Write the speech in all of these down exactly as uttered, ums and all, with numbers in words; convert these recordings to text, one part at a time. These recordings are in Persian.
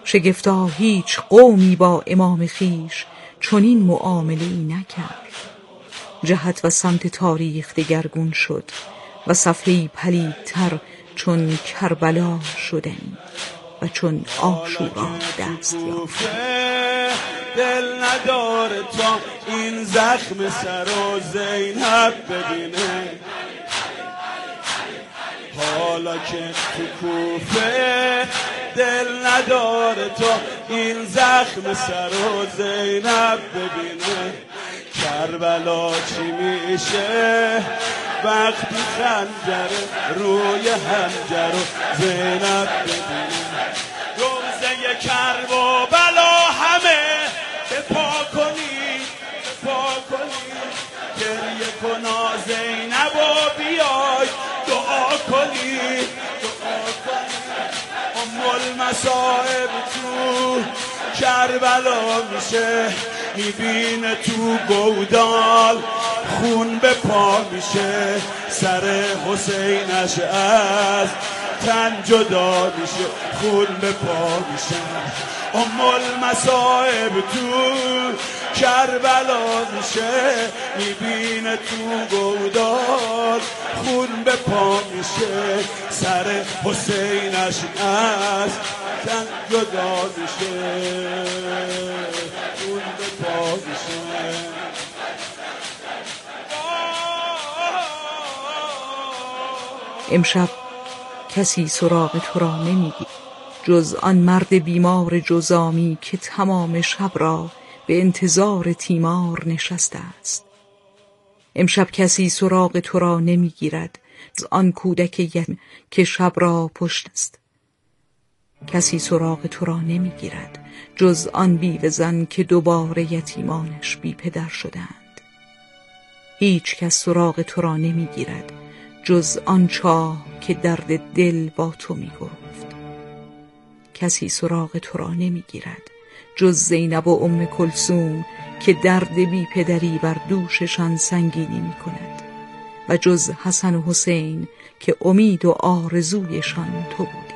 شگفتا هیچ قومی با امام خیش چنین معامله ای نکرد. جهت و سمت تاریخ دگرگون شد و صفحه‌ای پلیدتر چون کربلا شدنی و چون عاشورا دست یافت. دل نداره تا این زخم سر و زینب ببینه، حالا که تو کوفه دل نداره تا این زخم سر و زینب ببینه. کربلا چی میشه وقتی خنجر روی حنجر و زینب ببینه. روزه کرب و بلا همه بپا کنی بپا کنی، گریه کنا زینب و بیای دعا کنی دعا کنی. ام المصائب تو کربلا میشه، میبینه تو گودال خون به پا میشه، سر حسینش از تن جدا میشه، خون به پا میشه. ام المصائب تو کربلا میشه، میبینه تو گودال خون به پا میشه، سر حسینش از تن جدا میشه، خون به پا میشه. امشب کسی سراغ تو را نمیگیرد جز آن مرد بیمار جزامی که تمام شب را به انتظار تیمار نشسته است. امشب کسی سراغ تو را نمیگیرد جز آن کودک یتیم که شب را پشت است. کسی سراغ تو را نمیگیرد جز آن بیوه زن که دوباره یتیمانش بی پدر شدند. هیچ کس سراغ تو را نمیگیرد جز آن چاه که درد دل با تو میگفت. کسی سراغ تو را نمیگیرد جز زینب و ام کلثوم که درد بی پدری بر دوششان سنگینی میکند و جز حسن و حسین که امید و آرزویشان تو بودی.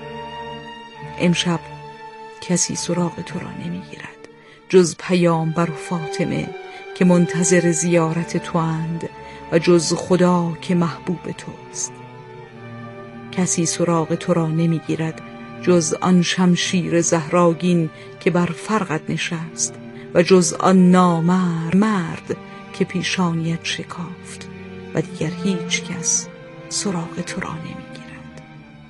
امشب کسی سراغ تو را نمیگیرد جز پیامبر و فاطمه که منتظر زیارت تو اند و جز خدا که محبوب توست. کسی سراغ تو را نمیگیرد جز آن شمشیر زهراگین که بر فرقت نشست و جز آن نامرد مرد که پیشانیت شکافت و دیگر هیچ کس سراغ تو را نمیگیرد.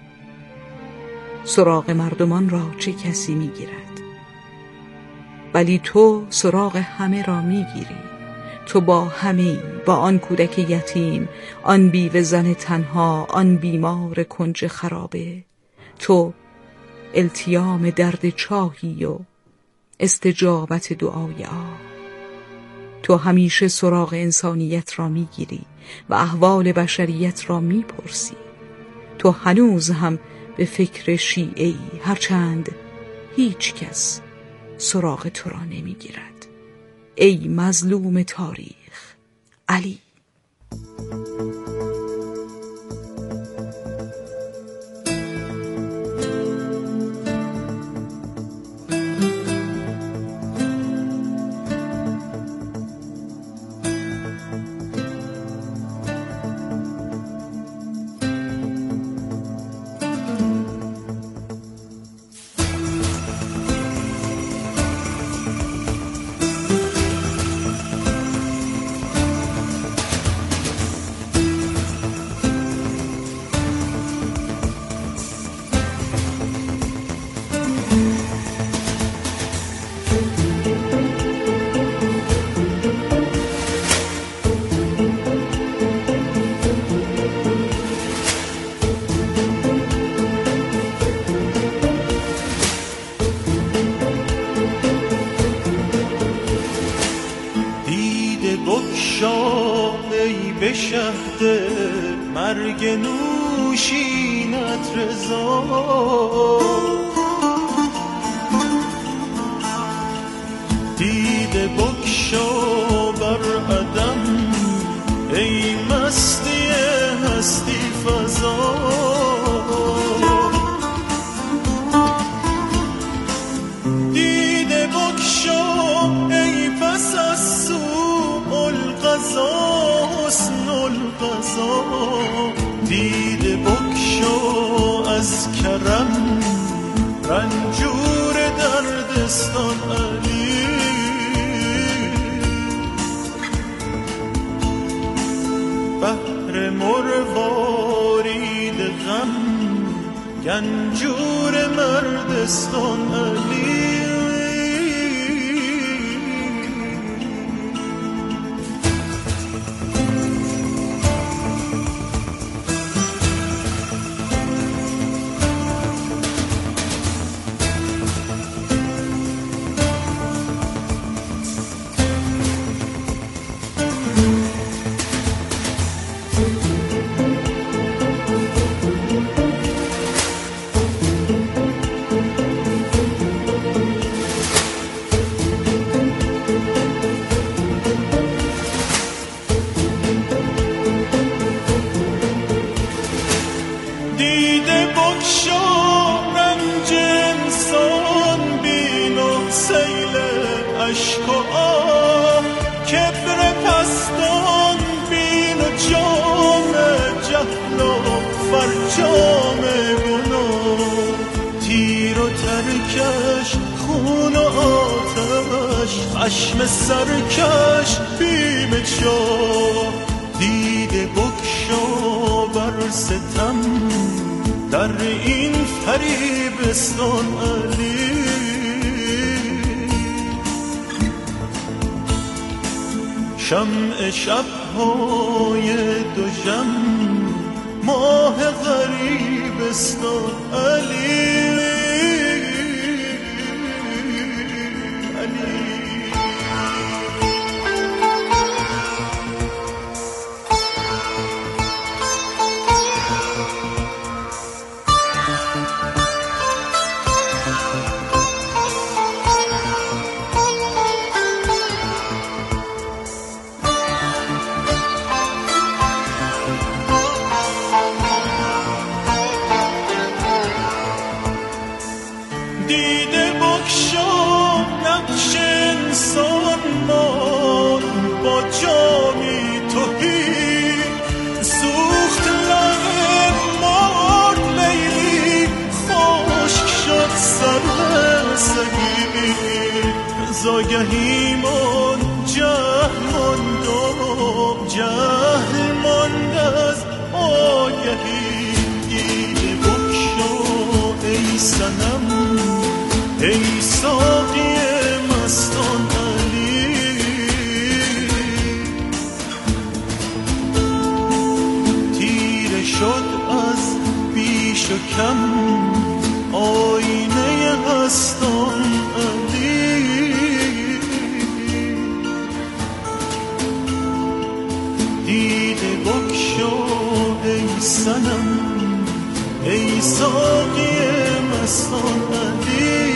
سراغ مردمان را چه کسی میگیرد؟ ولی تو سراغ همه را میگیری. تو با همه، با آن کودک یتیم، آن بیوه زن تنها، آن بیمار کنج خرابه. تو التیام درد چاهی و استجابت دعای آه. تو همیشه سراغ انسانیت را میگیری و احوال بشریت را میپرسی. تو هنوز هم به فکر شیعه‌ای، هرچند هیچ کس سراغ تو را نمیگیرد. ای مظلوم تاریخ علی. به شهد مرگ نوشینت رضا، دیده بگشا بر عدم ای مستی هستی فضا. رضا دیده بکشا از کرم رنجور دردستان علی بحر مروارید غم گنجور مردستان علی چشم سرکش بیم چاه دیده بکشا بر ستم در این فریبستان علی شمع شب‌های دوژم ماه غریبستان علی زاگهی من جهل ماند و جهل ماند از آگهی دیده بکشا ای صنم ای ساقی مستان علی تیره شد از بیش و کم آینه هستان علی دیده بکشا ای صنم ای ساقی مستان علی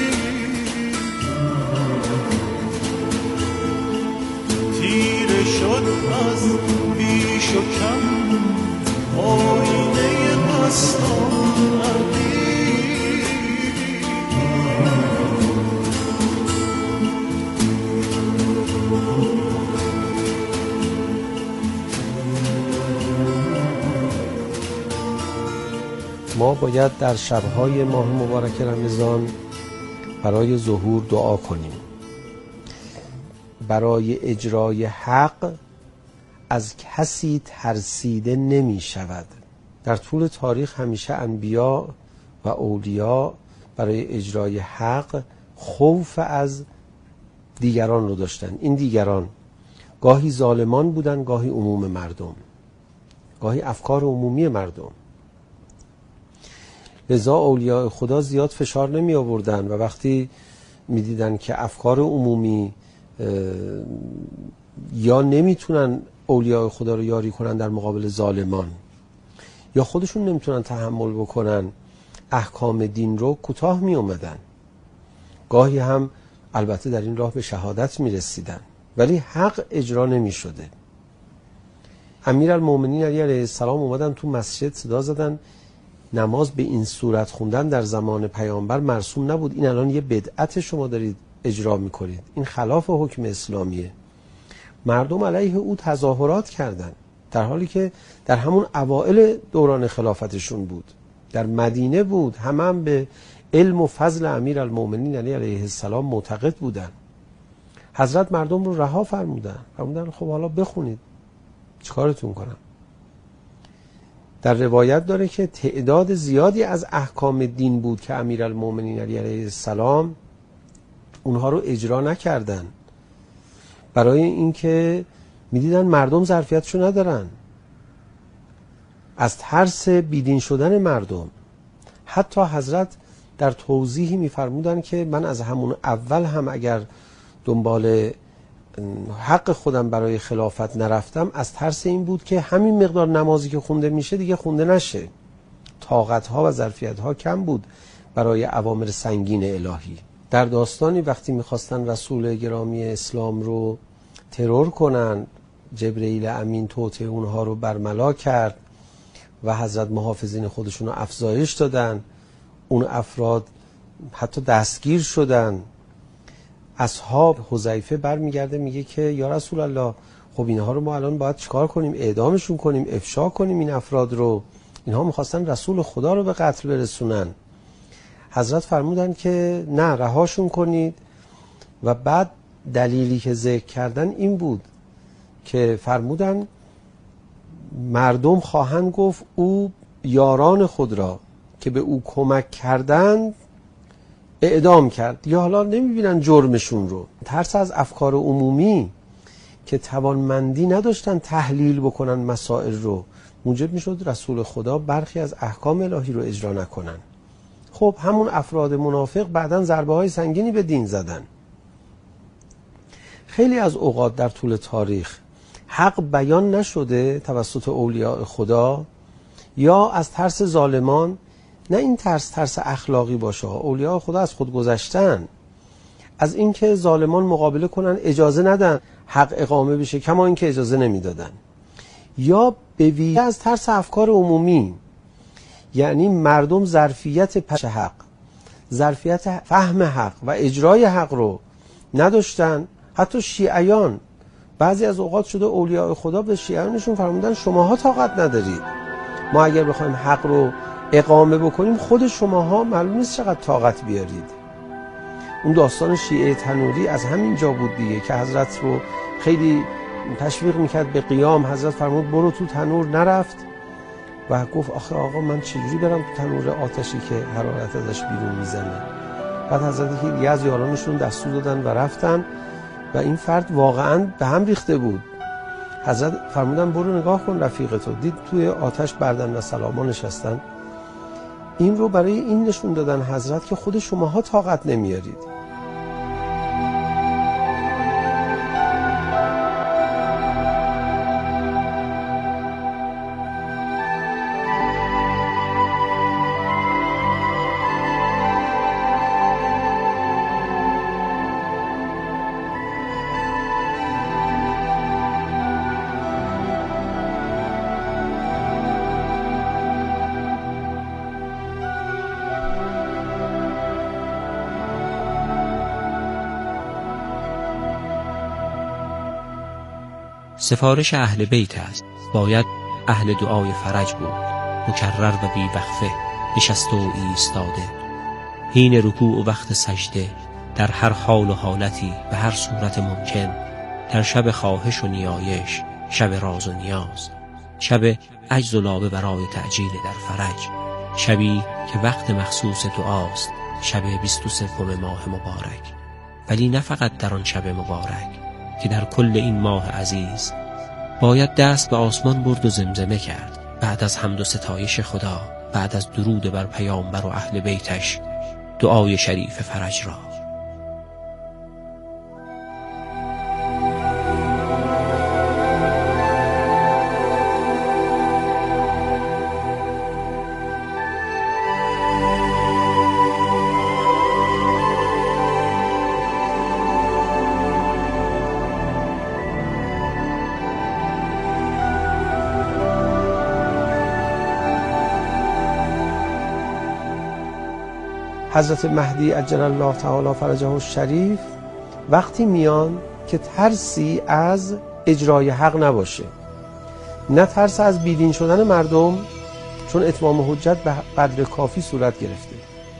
تیره شد از بیش و کم آینه مستان علی ما باید در شب‌های ماه مبارک رمضان برای ظهور دعا کنیم، برای اجرای حق از کسی ترسیده نمی شود. در طول تاریخ همیشه انبیا و اولیا برای اجرای حق خوف از دیگران رو داشتن. این دیگران گاهی ظالمان بودن، گاهی عموم مردم، گاهی افکار عمومی مردم. لذا اولیاء خدا زیاد فشار نمی آوردن و وقتی می دیدن که افکار عمومی یا نمیتونن اولیاء خدا رو یاری کنن در مقابل ظالمان یا خودشون نمیتونن تحمل بکنن احکام دین رو، کوتاه می اومدن. گاهی هم البته در این راه به شهادت می رسیدن ولی حق اجرا نمی شده. امیرالمومنین علی علیه السلام اومدن تو مسجد صدا زدن نماز به این صورت خوندن در زمان پیامبر مرسوم نبود، این الان یه بدعت شما دارید اجرا میکنید، این خلاف حکم اسلامیه. مردم علیه او تظاهرات کردن. در حالی که در همون اوائل دوران خلافتشون بود، در مدینه بود، همه هم به علم و فضل امیرالمومنین علی علیه السلام معتقد بودن. حضرت مردم رو رها فرمودن، فرمودن خب حالا بخونید، چیکارتون کنم؟ در روایت داره که تعداد زیادی از احکام دین بود که امیرالمومنین علی علیه السلام اونها رو اجرا نکردن، برای اینکه میدیدن مردم ظرفیتشو ندارن، از ترس بیدین شدن مردم. حتی حضرت در توضیحی میفرمودن که من از همون اول هم اگر دنبال حق خودم برای خلافت نرفتم، از ترس این بود که همین مقدار نمازی که خونده میشه دیگه خونده نشه، طاقت‌ها و ظرفیت‌ها کم بود برای اوامر سنگین الهی. در داستانی وقتی میخواستن رسول گرامی اسلام رو ترور کنن، جبرئیل امین توطئه اونها رو برملا کرد و حضرت محافظین خودشون رو افزایش دادن، اون افراد حتی دستگیر شدن. اصحاب حذیفه برمیگرده میگه که یا رسول الله، خب اینها رو ما الان باید چیکار کنیم؟ اعدامشون کنیم، افشا کنیم این افراد رو؟ اینها میخواستن رسول خدا رو به قتل برسونن. حضرت فرمودن که نه، رهاشون کنید. و بعد دلیلی که ذکر کردن این بود که فرمودن مردم خواهند گفت او یاران خود را که به او کمک کردند اعدام کرد، یا حالا نمیبینن جرمشون رو. ترس از افکار عمومی که توانمندی نداشتن تحلیل بکنن مسائل رو، موجب میشد رسول خدا برخی از احکام الهی رو اجرا نکنن. خب همون افراد منافق بعداً ضربه های سنگینی به دین زدن. خیلی از اوقات در طول تاریخ حق بیان نشده توسط اولیاء خدا، یا از ترس ظالمان. نه این ترس ترس اخلاقی باشه، اولیاء خدا از خود گذشتن، از اینکه ظالمان مقابله کنن اجازه ندن حق اقامه بشه، کما اینکه اجازه نمیدادن. یا به ویژه از ترس افکار عمومی، یعنی مردم ظرفیت پش حق، ظرفیت فهم حق و اجرای حق رو نداشتن. حتی شیعیان بعضی از اوقات شده اولیاء خدا به شیعیانشون فرمودن شماها طاقت ندارید، ما اگر بخوایم حق رو اقامه بکنیم خود شماها معلوم نیست چقدر طاقت بیارید. اون داستان شیعه تنوری از همین جا بود دیگه که حضرت رو خیلی تشویق میکرد به قیام. حضرت فرمود برو تو تنور، نرفت و گفت آخه آقا من چجوری برم تو تنور آتشی که حرارت ازش بیرون میزنه؟ بعد حضرت که از یارانشون دستور دادن و رفتن و این فرد واقعا به هم ریخته بود. حضرت فرمودن برو نگاه کن رفیقتو، دید توی آتش بردن و سلاما نشستن. این رو برای این نشون دادن حضرت که خود شماها طاقت نمیارید. سفارش اهل بیت است، باید اهل دعای فرج بود، مکرر و بی وقفه، نشسته و ایستاده، حین رکوع و وقت سجده، در هر حال و حالتی، به هر صورت ممکن، در شب خواهش و نیایش، شب راز و نیاز، شب عجز و لابه برای تعجیل در فرج، شبی که وقت مخصوص دعاست، شب بیست و سوم ماه مبارک. ولی نه فقط در آن شب مبارک که در کل این ماه عزیز باید دست به آسمان برد و زمزمه کرد، بعد از حمد و ستایش خدا، بعد از درود بر پیامبر و اهل بیتش، دعای شریف فرج را. حضرت مهدی عجل الله تعالی فرجه الشریف وقتی میان که ترسی از اجرای حق نباشه، نه ترس از بیدین شدن مردم، چون اتمام حجت به قدر کافی صورت گرفته.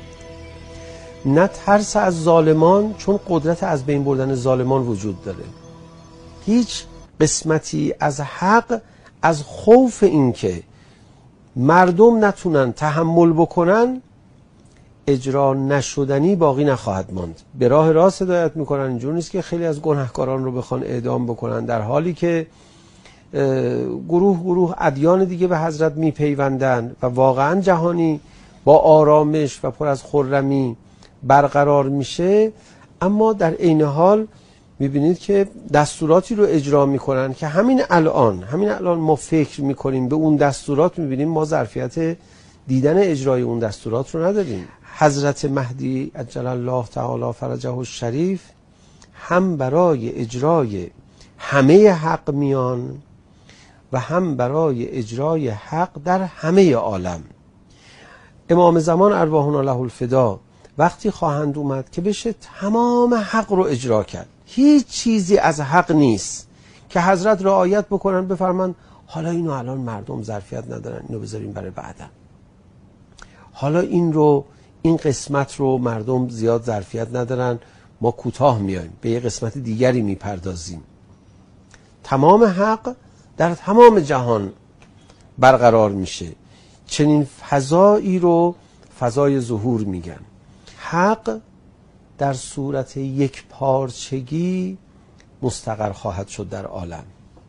نه ترس از ظالمان، چون قدرت از بین بردن ظالمان وجود داره. هیچ قسمتی از حق از خوف این که مردم نتونن تحمل بکنن اجرا نشدنی باقی نخواهد ماند. به راه راست هدایت میکنن. اینجور نیست که خیلی از گناهکاران رو بخوان اعدام بکنن، در حالی که گروه گروه ادیان دیگه به حضرت میپیوندن و واقعا جهانی با آرامش و پر از خرمی برقرار میشه. اما در عین حال میبینید که دستوراتی رو اجرا میکنن که همین الان همین الان ما فکر میکنیم به اون دستورات، میبینیم ما ظرفیت دیدن اجرای اون دستورات رو نداریم. حضرت مهدی عجل الله تعالی فرجه الشریف هم برای اجرای همه حق میان و هم برای اجرای حق در همه عالم. امام زمان ارواحنا له الفدا وقتی خواهند اومد که بشه تمام حق رو اجرا کرد، هیچ چیزی از حق نیست که حضرت رعایت بکنن بفرمان حالا اینو الان مردم ظرفیت ندارن، اینو بذاریم برای بعدا، حالا این رو این قسمت رو مردم زیاد ظرفیت ندارن، ما کوتاه میایم به یه قسمت دیگری میپردازیم. تمام حق در تمام جهان برقرار میشه. چنین فضایی رو فضای ظهور میگن. حق در صورت یک پارچگی مستقر خواهد شد در عالم.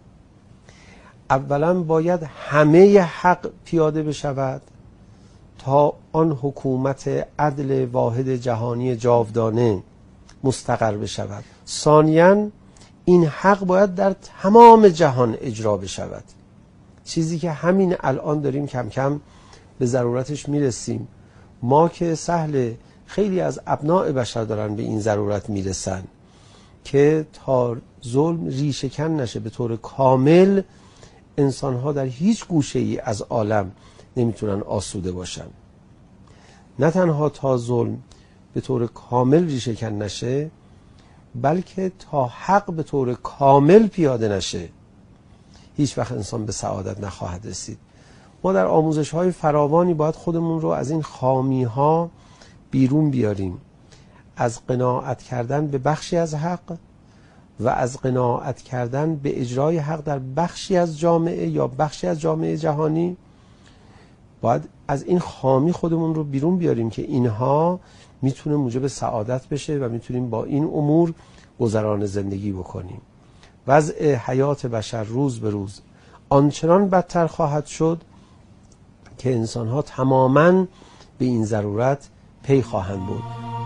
اولا باید همه حق پیاده بشود تا آن حکومت عدل واحد جهانی جاودانه مستقر بشود. ثانیاً این حق باید در تمام جهان اجرا بشود، چیزی که همین الان داریم کم کم به ضرورتش میرسیم. ما که سهل خیلی از ابناء بشر دارن به این ضرورت میرسن که تا ظلم ریشه‌کن نشه به طور کامل، انسانها در هیچ گوشه ای از عالم نمیتونن آسوده باشن. نه تنها تا ظلم به طور کامل ریشه‌کن نشه، بلکه تا حق به طور کامل پیاده نشه، هیچ وقت انسان به سعادت نخواهد رسید. ما در آموزش های فراوانی باید خودمون رو از این خامی ها بیرون بیاریم، از قناعت کردن به بخشی از حق و از قناعت کردن به اجرای حق در بخشی از جامعه یا بخشی از جامعه جهانی. باید از این خامی خودمون رو بیرون بیاریم که اینها میتونه موجب سعادت بشه و میتونیم با این امور گذران زندگی بکنیم. وضع حیات بشر روز به روز آنچنان بدتر خواهد شد که انسانها تماماً به این ضرورت پی خواهند بود.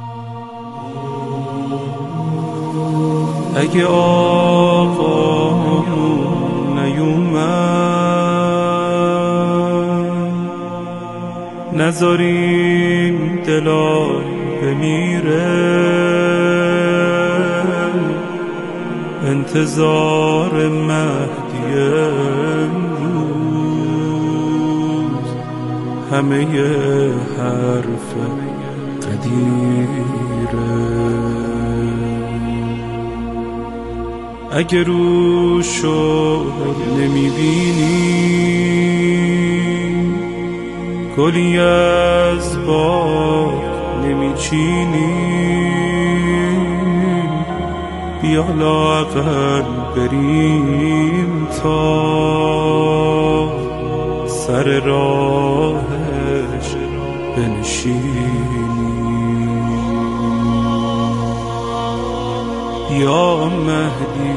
اگه آقا نیومد نذاریم دلای بمیره، انتظار مهدی امروز همه حرف قدیره. اگه روشو نمیبینی گلی از باغ نمیچینی، بیا لااقل بریم تا سر راهش بنشینی. بیا مهدی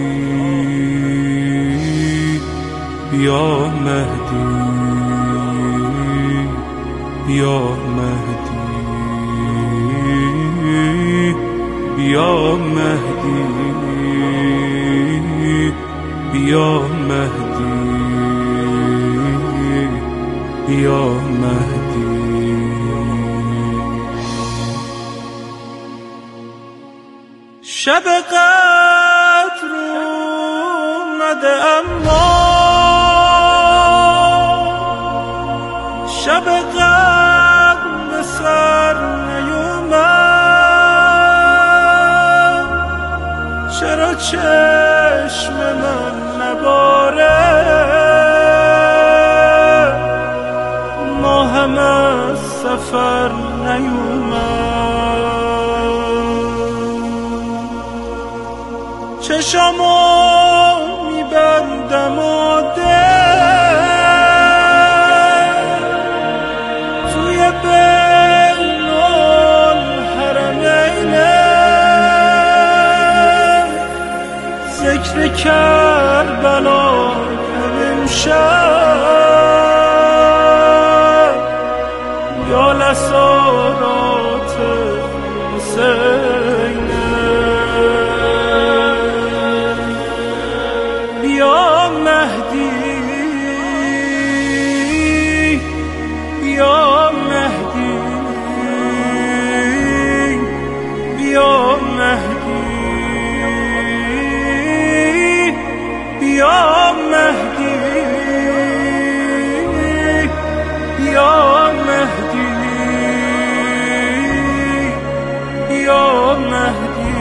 بیا مهدی بیا مهدی بیا مهدی بیا مهدی بیا مهدی. شب قدر اومده اما شب قدر به سر نیومد، چرا چشم من نباره سفر نیومد. چشمو میبندم و دل توی بین الحرمینه ذکر کربلا امشب یا لسارات حسینه. بیا مهدی بیا مهدی بیا مهدی بیا مهدی بیا مهدی بیا مهدی.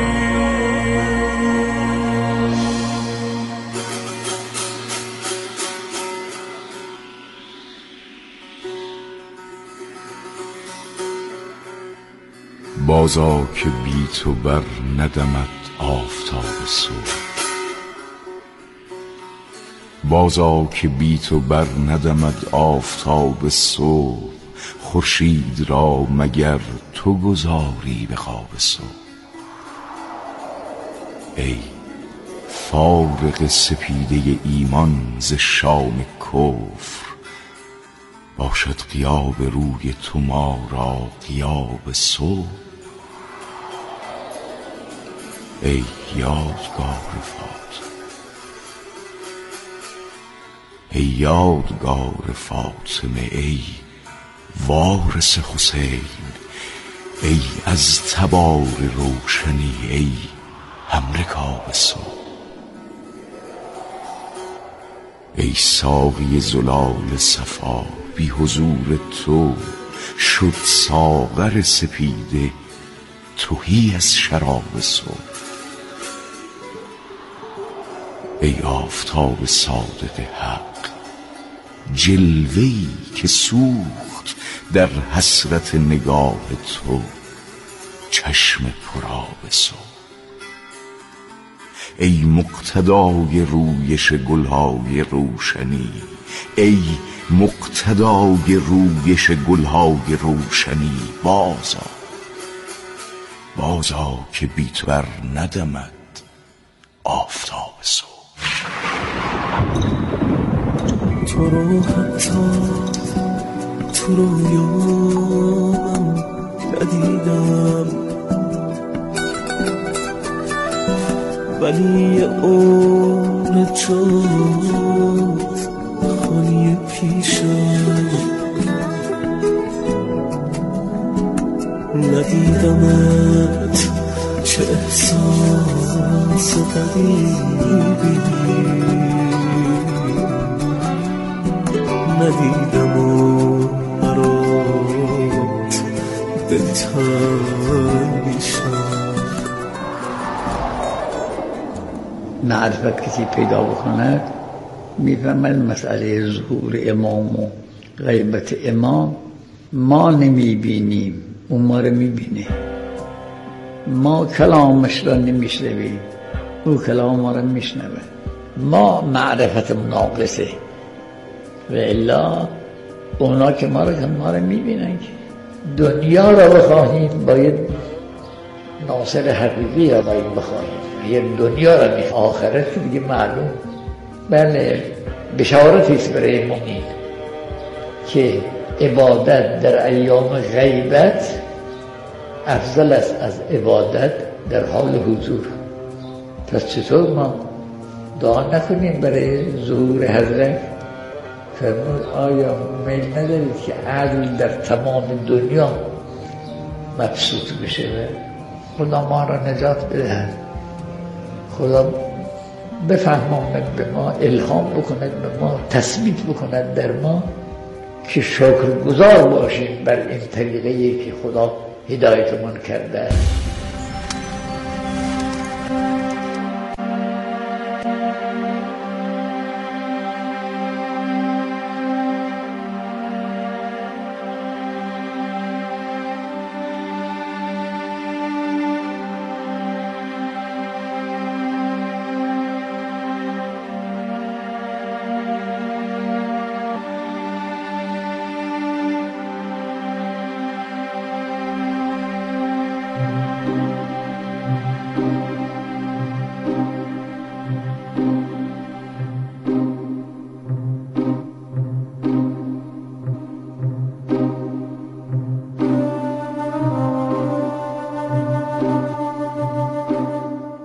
بازا که بی تو بر ندمد آفتاب صبح، بازا که بی تو بر ندمد آفتاب صبح، خورشید را مگر تو گذاری به خواب صبح. ای فارق سپیده ایمان ز شام کفر، باشد غیاب روی تو ما را غیاب صبح. ای یادگار فاطمه، ای یادگار فاطمه، ای وارث حسین، ای از تبار روشنی، ای همرکاب صبح. ای ساقی زلال صفا، بی حضور تو شد ساغر سپیده تهی از شراب صبح. ای آفتاب صادق حق، جلوه‌ای که سوخت در حسرت نگاه تو چشم پرآب صبح. ای مقتدای رویش گلهای روشنی، ای مقتدای رویش گلهای روشنی، بازا بازا که بی تو بر ندمد آفتاب صبح. تو رو حتی تو رویام ندیدم، ولی عمر تو خالی پیشم. ندیدمت چه احساس غریبی، ندیدم و برات دلتنگی شد. معرفت کسی پیدا بکند میفهمد مسئله ظهور امام و غیبت امام ما نمیبینیم، اون ما رو میبینه. ما کلامش را نمیشنویم، او کلام ما را میشنوه. ما معرفت ناقصه و الا اونا که ما را ما را میبینن. که دنیا را بخواهیم باید ناصر حقیقی را باید بخواهیم، یه دنیا را میخواهیم، آخرت دیگه معلوم. بله بشارتی است برای مؤمن که عبادت در ایام غیبت افضل است از عبادت در حال حضور. پس چطور ما دعا نکنیم برای ظهور حضرت؟ فرمود آیا میل ندارید که عدل در تمام دنیا مبسوط بشه؟ خدا ما را نجات بدهد، خدا بفهماند به ما، الهام بکند به ما، تثبیت بکند در ما که شکرگزار باشیم بر این طریقه‌ای که خدا هدایتمون کرده است.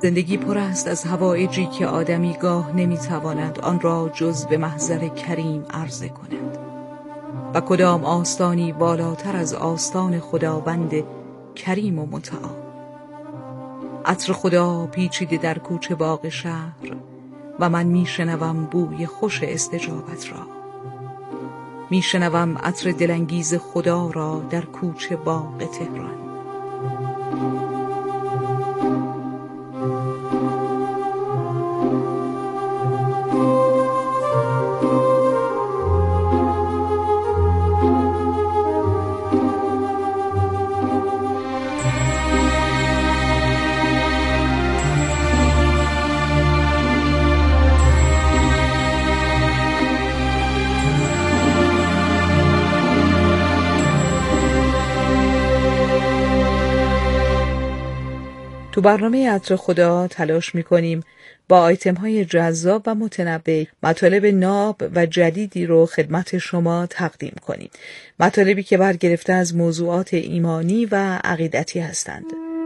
زندگی پر است از حوایجی که آدمی گاه نمیتواند آن را جز به محضر کریم عرضه کند. و کدام آستانی بالاتر از آستان خداوند کریم و متعال. عطر خدا پیچیده در کوچه باغ شهر و من میشنوم بوی خوش استجابت را. میشنوم عطر دلانگیز خدا را در کوچه باغ تهران. تو برنامه عطر خدا تلاش می‌کنیم با آیتم‌های جذاب و متنوع مطالب ناب و جدیدی رو خدمت شما تقدیم کنیم. مطالبی که برگرفته از موضوعات ایمانی و عقیدتی هستند.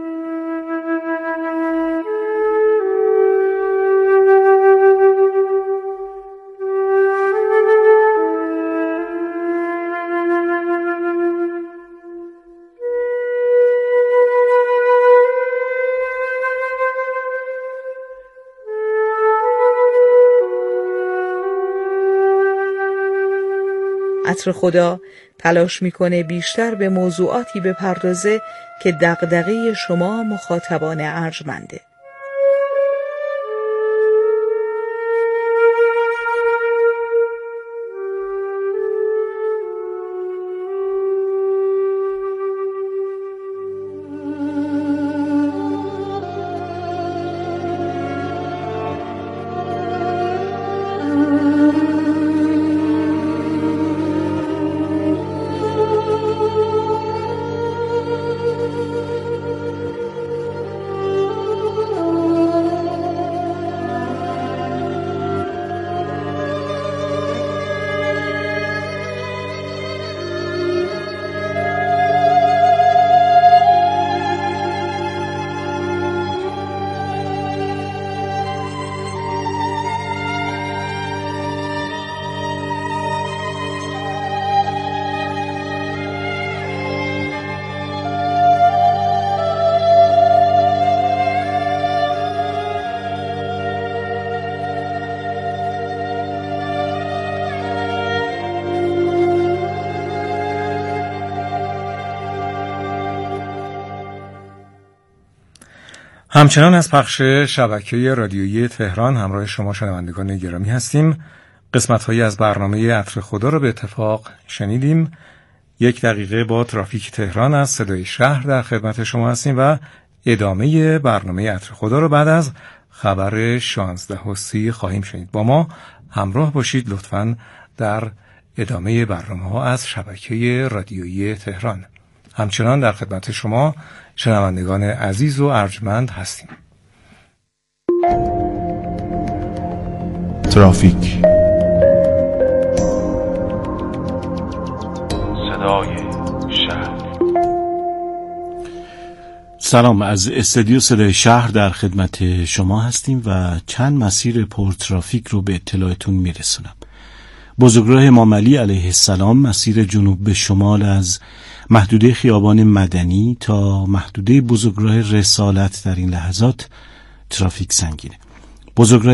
عطر خدا تلاش میکنه بیشتر به موضوعاتی بپردازه که دغدغه شما مخاطبان ارجمنده. همچنان از پخش شبکه رادیویی تهران همراه شما شنوندگان گرامی هستیم. قسمت‌هایی از برنامه عطر خدا را به اتفاق شنیدیم. یک دقیقه با ترافیک تهران از صدای شهر در خدمت شما هستیم و ادامه برنامه عطر خدا را بعد از خبر شانزده و سی خواهیم شنید. با ما همراه باشید لطفاً در ادامه برنامه‌ها از شبکه رادیویی تهران. همچنان در خدمت شما شنوندگان عزیز و ارجمند هستیم. ترافیک، صدای شهر. سلام، از استودیو صدای شهر در خدمت شما هستیم و چند مسیر پر ترافیک رو به اطلاعتون میرسونم. بزرگراه امام علی علیه السلام مسیر جنوب به شمال از محدوده خیابان مدنی تا محدوده بزرگراه رسالت در این لحظات ترافیک سنگینه. بزرگراه